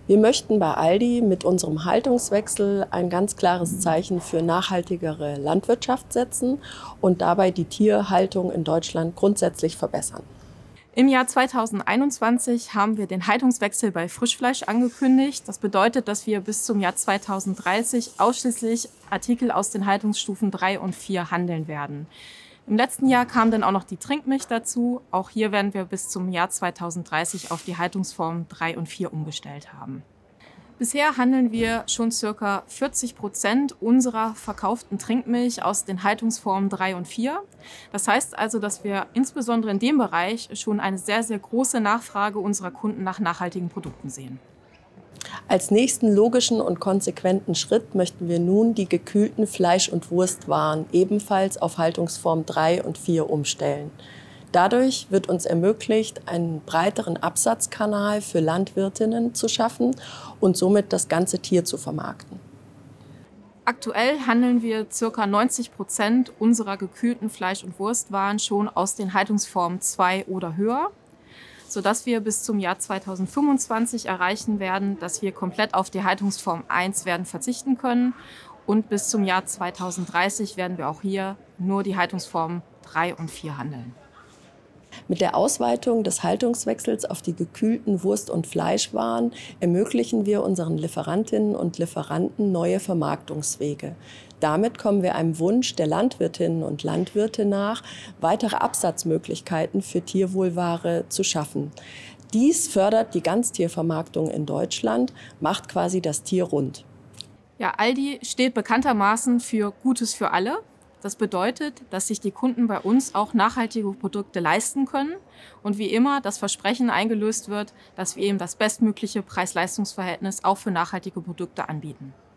Wir möchten bei Aldi mit unserem Haltungswechsel ein ganz klares Zeichen für nachhaltigere Landwirtschaft setzen und dabei die Tierhaltung in Deutschland grundsätzlich verbessern. Im Jahr 2021 haben wir den Haltungswechsel bei Frischfleisch angekündigt. Das bedeutet, dass wir bis zum Jahr 2030 ausschließlich Artikel aus den Haltungsstufen 3 und 4 handeln werden. Im letzten Jahr kam dann auch noch die Trinkmilch dazu. Auch hier werden wir bis zum Jahr 2030 auf die Haltungsformen 3 und 4 umgestellt haben. Bisher handeln wir schon ca. 40% unserer verkauften Trinkmilch aus den Haltungsformen 3 und 4. Das heißt also, dass wir insbesondere in dem Bereich schon eine sehr, sehr große Nachfrage unserer Kunden nach nachhaltigen Produkten sehen. Als nächsten logischen und konsequenten Schritt möchten wir nun die gekühlten Fleisch- und Wurstwaren ebenfalls auf Haltungsform 3 und 4 umstellen. Dadurch wird uns ermöglicht, einen breiteren Absatzkanal für Landwirtinnen zu schaffen und somit das ganze Tier zu vermarkten. Aktuell handeln wir ca. 90% unserer gekühlten Fleisch- und Wurstwaren schon aus den Haltungsformen 2 oder höher, sodass wir bis zum Jahr 2025 erreichen werden, dass wir komplett auf die Haltungsform 1 werden verzichten können. Und bis zum Jahr 2030 werden wir auch hier nur die Haltungsformen 3 und 4 handeln. Mit der Ausweitung des Haltungswechsels auf die gekühlten Wurst- und Fleischwaren ermöglichen wir unseren Lieferantinnen und Lieferanten neue Vermarktungswege. Damit kommen wir einem Wunsch der Landwirtinnen und Landwirte nach, weitere Absatzmöglichkeiten für Tierwohlware zu schaffen. Dies fördert die Ganztiervermarktung in Deutschland, macht quasi das Tier rund. Ja, Aldi steht bekanntermaßen für Gutes für alle. Das bedeutet, dass sich die Kunden bei uns auch nachhaltige Produkte leisten können und wie immer das Versprechen eingelöst wird, dass wir eben das bestmögliche Preis-Leistungs-Verhältnis auch für nachhaltige Produkte anbieten.